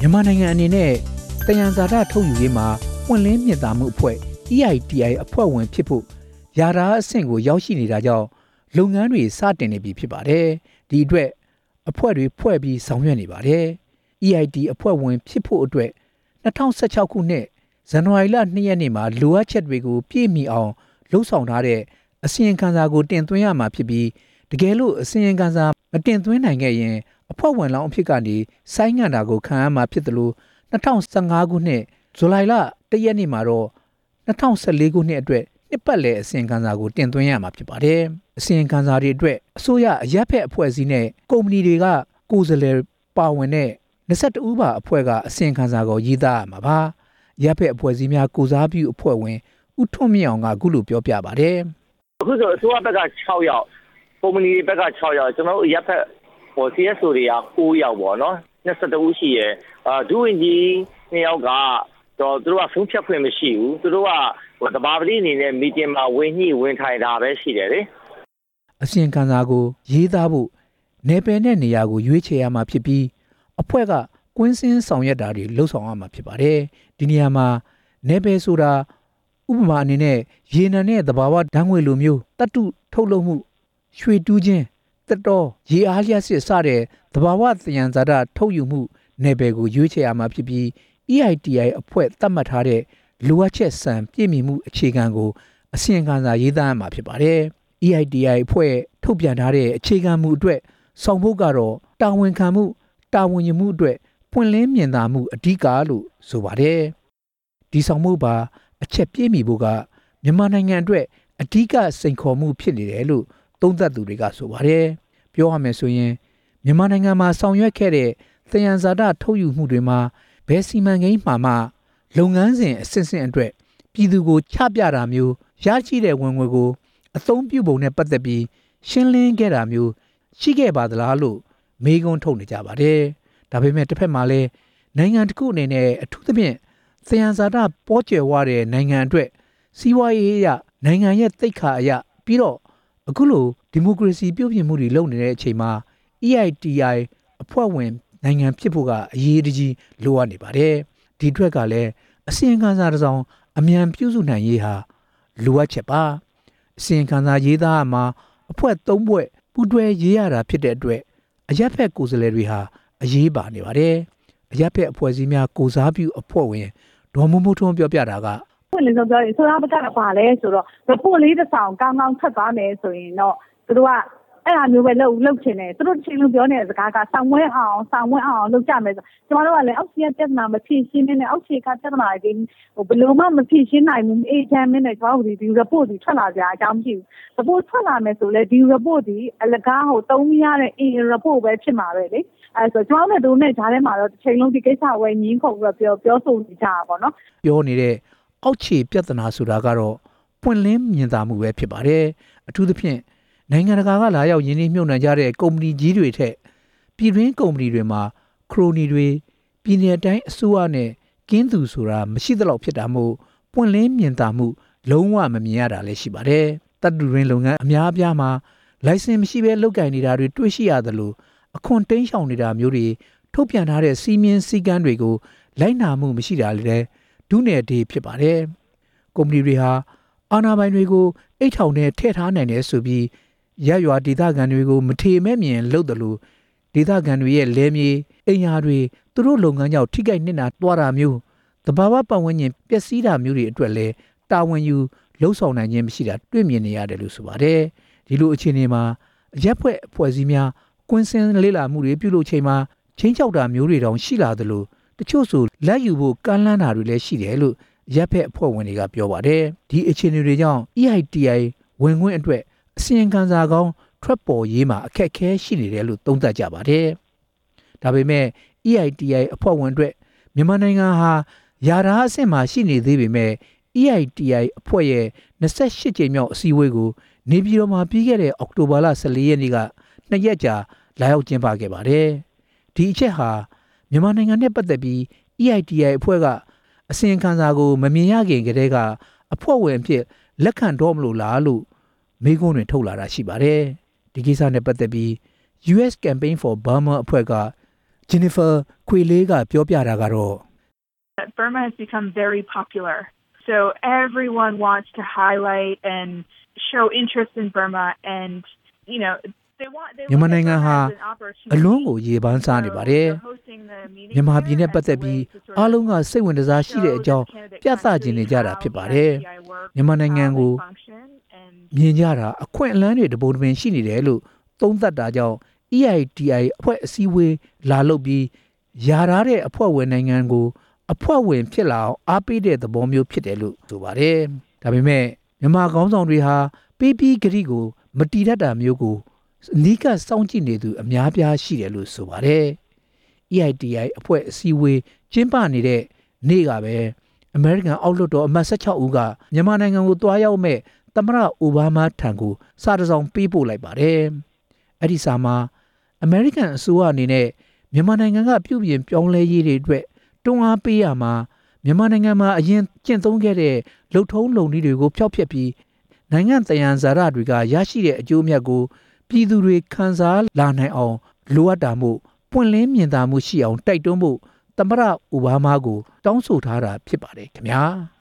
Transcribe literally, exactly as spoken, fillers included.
မြန်မာနိုင်ငံအနေနဲ့သယံဇာတထုတ်ယူရေးမှာပွင့်လင်းမြင်သာမှုအဖွဲ့ E I T I အဖွဲ့ဝင်ဖြစ်ဖို့ယာရာအဆင့်ကိုရောက်ရှိနေတာကြောင့်လုပ်ငန်းတွေစတင်နေပြီဖြစ်ပါတယ်။ဒီအတွက်အဖွဲ့တွေဖွဲ့ပြီးဆောင်ရွက်နေပါတယ်။ E I T အဖွဲ့ဝင်ဖြစ်ဖို့အတွက်၂၀၁၆ခုနှစ်ဇန်နဝါရီလ၂ရက်နေ့မှာလိုအပ်ချက်တွေကိုပြည့်မီအောင်လှုပ်ဆောင်ထားတဲ့အစီရင်ခံစာကိုတင်သွင်းရမှာဖြစ်ပြီးတကယ်လို့အစီရင်ခံစာမတင်သွင်းနိုင်ခဲ့ရင်အဖွဲ့ဝင်လောင်းအဖြစ်ကနေဆိုင်းငံ့တာကိုခံရမှာဖြစ်တယ်လို့၂၀၁၅ခုနှစ်ဇူလိုင်လ၁ရက်နေ့မှာတော့၂၀၁၄ခုနှစ်အတွက်နှစ်ပတ်လည်အစီရင်ခံစာကိုတင်သွင်းရမှာဖြစ်ပါတယ်။အစီရင်ခံစာတွေအတွက်အစိုးရအရပ်ဖက်အဖွဲ့အစည်းနဲ့ကုမ္ပဏီတွေကကိုယ်စားလှယ်ပါဝင်တဲ့၂၁ဦးပါအဖွဲ့ကအစီရင်ခံစာကိုရေးသားရမှာပါ။ရပ်ဖက်အဖွဲ့အစည်းများကိုစားပြုအဖွဲ့ဝင်ဦးထွန်းမြင့်အောင်ကအခုလိုပြောပြပါတယ်။အခုဆိုအစိုးရဘက်က၆ယောက်ကုမ္ပဏီဘက်က၆ယောက်ကျွန်တော်တို့ရပ်ဖက်ဟို C S O တွေက၉ယောက်ပေါ့နော်၂၁ဦးရှိရယ်အာဒုဝန်ကြီး၂ယောက်ကတော့သူတို့ကဆုံးဖြတ်ခွင့်မရှိဘူးသူတို့ကဟိုတဘာပတိအနေနဲ့မီတင်မှာဝင်ညှိဝင်ထိုင်တာပဲရှိတယ်လေအစီရင်ခံစာကိုရေးသားဖို့နယ်ပယ်နဲ့နေရာကိုရွေးချယ်ရမှာဖြစ်ပြီးအဖွဲ့ကကွင်းစင်းဆောင်ရွက်တာတွေလှုပ်ဆောင်ရမှာဖြစ်ပါတယ်ဒီနေရာမှာနယ်ပယ်ဆိုတာဥပမာအနေနဲ့ရေနံနဲ့သဘာဝဓာတ်ငွေလိုမျိုးတတုထုတ်လုပ်မှုရွှေတူးခြင်းတက်တော်ရေအားလျှက်စစ်စတဲ့သဘာဝသယံဇာတထုတ်ယူမှုနယ်ပယ်ကိုရွေးချယ်ရမှာဖြစ်ပြီး E I T I အဖွဲ့သတ်မှတ်ထားတဲ့လိုအပ်ချက်စံပြည့်မီမှုအခြေခံကိုအစီရင်ခံစာရေးသားရမှာဖြစ်ပါတယ်။ E I T I အဖွဲ့ထုတ်ပြန်ထားတဲ့အခြေခံမူအတွက်ဆောင်ဖို့ကတော့တာဝန်ခံမှုတာဝန်ယူမှုအတွက်ပွင့်လင်းမြင်သာမှုအဓိကလို့ဆိုပါတယ်။ဒီဆောင်မှုပါအချက်ပြည့်မီဖို့ကမြန်မာနိုင်ငံအတွက်အဓိကစိန်ခေါ်မှုဖြစ်နေတယ်လို့သုံးသပ်သူတွေကဆိုပါတယ်။ပြောရမယ်ဆိုရင်မြန်မာနိုင်ငံမှာဆောင်ရွက်ခဲ့တဲ့သယံဇာတထုတ်ယူမှုတွေမှာဘယ်စီမံကိန်းမှာမှလုပ်ငန်းစဉ်အစစ်အစစ်အတွက်ပြည်သူကိုချပြတာမျိုးရရှိတဲ့ဝင်ငွေကိုအသုံးပြုပုံနဲ့ပတ်သက်ပြီးရှင်းလင်းခဲ့တာမျိုးရှိခဲ့ပါသလားလို့မေးခွန်းထုတ်နေကြပါတယ်။ဒါပေမဲ့တစ်ဖက်မှာလည်းနိုင်ငံတစ်ခုအနေနဲ့အထူးသဖြင့်သယံဇာတပေါ်ကျယ်ဝတဲ့နိုင်ငံအတွက်စီးပွားရေးအရနိုင်ငံရဲ့သိက္ခာအရပြီးတော့အခုလိုဒီမိုကရေစီပြုပြင်မှုတွေလုပ်နေတဲ့အချိန်မှာ E I T I အဖွဲ့ဝင်နိုင်ငံဖြစ်ဖို့ကအရေးကြီးလိုအပ်နေပါတယ်။ဒီအတွက်ကလည်းအစီရင်ခံစာတစ်စောင်အမြန်ပြုစုနိုင်ရေးဟာလိုအပ်ချက်ပါ။အစီရင်ခံစာရေးသားမှာအဖွဲ့သုံးဖွဲ့ပူးတွဲရေးရတာဖြစ်တဲ့အတွက်အရပ်ဖက်ကိုယ်စားလှယ်တွေဟာအရေးပါနေပါတယ်။အရပ်ဖက်အဖွဲ့အစည်းများကိုစားပြုအဖွဲ့ဝင်ဒေါ်မိုးမိုးထွန်းပြောပြတာကပွင့်လင်းဆုံးပြောရင်ဆိုတော့ဘက်ကပါလဲဆိုတော့ report လေးတစ်ဆောင်ကောင်းကောင်းထွက်သွားမယ်ဆိုရင်တော့သူတို့ကအဲ့အမျိုးပဲလှုပ်လှုပ်ချင်တယ်သူတို့ချင်းလုံးပြောနေတဲ့စကားကဆောင်းဝဲအောင်ဆောင်းဝဲအောင်လှုပ်ကြမယ်ဆိုကျမတို့ကလည်းအောက်ခြေပြဿနာမဖြေရှင်းနေအောက်ခြေကပြဿနာတွေဟိုဘယ်လိုမှမဖြေရှင်းနိုင်ဘူးအေးချမ်းမင်းနဲ့ကျမတို့ဒီ report တွေထွက်လာကြအကြောင်းမရှိဘူး report ထွက်လာမယ်ဆိုလဲဒီ report ဒီအလကားဟိုသုံးမရတဲ့ report ပဲဖြစ်မှာပဲလေအဲဆိုကျမတို့တို့နဲ့ဂျားထဲမှာတော့တစ်ချိန်လုံးဒီကိစ္စဝယ်ငင်းခုန်ပြီးပြောပြောဆိုနေကြတာပေါ့နော်ပြောနေတဲ့အောက်ခြေပြဿနာဆိုတာကတော့ပွင့်လင်းမြင်သာမှုပဲဖြစ်ပါတယ်အထူးသဖြင့်နိုင်ငံတကာကလာရောက်ယင်းနှိမ့်မြုပ်နှံကြတဲ့ကုမ္ပဏီကြီးတွေထက်ပြည်တွင်းကုမ္ပဏီတွေမှာခရိုနီတွေပြည်내တိုင်းအစိုးရနဲ့ကင်းသူဆိုတာမရှိသလောက်ဖြစ်တာမို့ပွင့်လင်းမြင်သာမှုလုံးဝမမြင်ရတာလည်းရှိပါတယ်တပ်တူရင်းလုပ်ငန်းအများအပြားမှာလိုင်စင်မရှိဘဲလုပ်ကိုင်နေတာတွေတွေ့ရှိရသလိုအခွန်တင်းရှောင်နေတာမျိုးတွေထုတ်ပြန်ထားတဲ့စီးမြင်စည်းကမ်းတွေကိုလိုက်နာမှုမရှိတာလည်းဒုနယ်ဒေဖြစ်ပါတယ်ကုမ္ပဏီတွေဟာအာဏာပိုင်တွေကိုအိတ်ထောင်နဲ့ထည့်ထားနိုင်တယ်ဆိုပြီးရရွာဒေသခံတွေကိုမထေမဲ့မြင်လုပ်တယ်လို့ဒေသခံတွေရဲ့လဲမြေအိမ်ယာတွေသူတို့လုပ်ငန်းကြောင့်ထိခိုက်နစ်နာသွားတာမျိုးတဘာဝပတ်ဝန်းကျင်ပျက်စီးတာမျိုးတွေအတွက်လည်းတာဝန်ယူလှုပ်ဆောင်နိုင်ခြင်းမရှိတာတွေ့မြင်နေရတယ်လို့ဆိုပါတယ်ဒီလိုအခြေအနေမှာရက်ဖွဲ့အဖွဲ့အစည်းများကွင်းစင်းလေးလာမှုတွေပြုလုပ်ချိန်မှာချင်းချောက်တာမျိုးတွေတောင်ရှိလာသလိုတချို့ဆိုလက်ယူဖို့ကမ်းလှမ်းတာတွေလည်းရှိတယ်လို့ရက်ဖက်အဖွဲ့ဝင်တွေကပြောပါတယ်ဒီအခြေအနေတွေကြောင့် E I T I ဝင်ခွင့်အတွက်အစီရင်ခံစာကောင်းထွက်ပေါ်ရေးမှာအခက်အခဲရှိနေတယ်လို့သုံးသပ်ကြပါတယ်ဒါပေမဲ့ E I T I အဖွဲ့ဝင်အတွက်မြန်မာနိုင်ငံဟာယာရာအဆင့်မှာရှိနေသေးပေမဲ့ E I T I အဖွဲ့ရဲ့၂၈ကြိမ်မြောက်အစည်းအဝေးကိုနေပြည်တော်မှာပြီးခဲ့တဲ့အောက်တိုဘာလ၁၄ရက်နေ့ကနှစ်ရက်ကြာလာရောက်ကျင်းပခဲ့ပါတယ်ဒီအချက်ဟာမြန်မာနိုင်ငံနဲ့ပတ်သက်ပြီး E I T I အဖွဲ့ကအစီရင်ခံစာကိုမမြင်ရခင်ကတည်းကအဖွဲ့ဝင်အဖြစ်လက်ခံတော့မလို့လားလို့မေးခွန်းတွေထုတ်လာတာရှိပါတယ်ဒီကိစ္စနဲ့ပတ်သက်ပြီး U S Campaign for Burma အဖွဲ့က Jennifer ခွေလေးကပြောပြတာကတော့ Burma has become very popular. So everyone wants to highlight and show interest in Burma and you know they want they မြန်မာနိုင်ငံဟာအလွန်ကိုရေပန်းစားနေပါတယ်မြန်မာပြည်နဲ့ပတ်သက်ပြီးအားလုံးကစိတ်ဝင်စားရှိတဲ့အကြောင်းပြသခြင်းနေကြတာဖြစ်ပါတယ်မြန်မာနိုင်ငံကိုမြင်ကြတာအခွင့်အလမ်းတွေတပုံတပင်ရှိနေတယ်လို့သုံးသပ်တာကြောင့် E I T I အဖွဲ့အစည်းအဝေးလာလုပ်ပြီးယာထားတဲ့အဖွဲ့ဝင်နိုင်ငံကိုအဖွဲ့ဝင်ဖြစ်လာအောင်အားပေးတဲ့သဘောမျိုးဖြစ်တယ်လို့ဆိုပါတယ်ဒါပေမဲ့မြန်မာခေါင်းဆောင်တွေဟာပေးပြီးဂရိကိုမတီးတတ်တာမျိုးကိုအနီးကစောင့်ကြည့်နေသူအများပြားရှိတယ်လို့ဆိုပါတယ် E I T I အဖွဲ့အစည်းအဝေးကျင်းပနေတဲ့နေ့ကပဲ American အောက်လွှတ်တော်အမတ်16ဦးကမြန်မာနိုင်ငံကိုတွားရောက်မဲ့သမ္မတအိုဘားမားထံကိုစာတစ်စောင်ပေးပို့လိုက်ပါတယ်အဲ့ဒီစာမှာ American အစိုးရအနေနဲ့မြန်မာနိုင်ငံကပြုပြင်ပြောင်းလဲရေးတွေအတွက်တွန်းအားပေးရမှာမြန်မာနိုင်ငံမှာအရင်ကျင့်သုံးခဲ့တဲ့လှုပ်ထုံးလုံနည်းတွေကိုဖျောက်ဖျက်ပြီးနိုင်ငံတယံဇာရတွေကရရှိတဲ့အကျိုးအမြတ်ကိုပြည်သူတွေခံစားလာနိုင်အောင်လိုအပ်တာမို့ပွင့်လင်းမြင်သာမှုရှိအောင်တိုက်တွန်းဖို့သမ္မတအိုဘားမားကိုတောင်းဆိုထားတာဖြစ်ပါတယ်ခင်ဗျာ